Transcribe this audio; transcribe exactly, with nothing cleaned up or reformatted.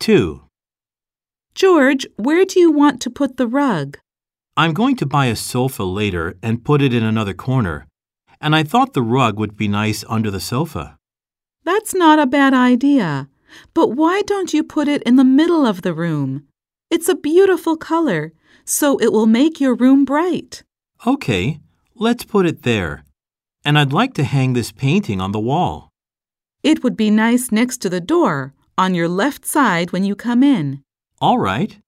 two. George, where do you want to put the rug? I'm going to buy a sofa later and put it in another corner, and I thought the rug would be nice under the sofa. That's not a bad idea, but why don't you put it in the middle of the room? It's a beautiful color, so it will make your room bright. Okay, let's put it there. And I'd like to hang this painting on the wall. It would be nice next to the door, on your left side when you come in. All right.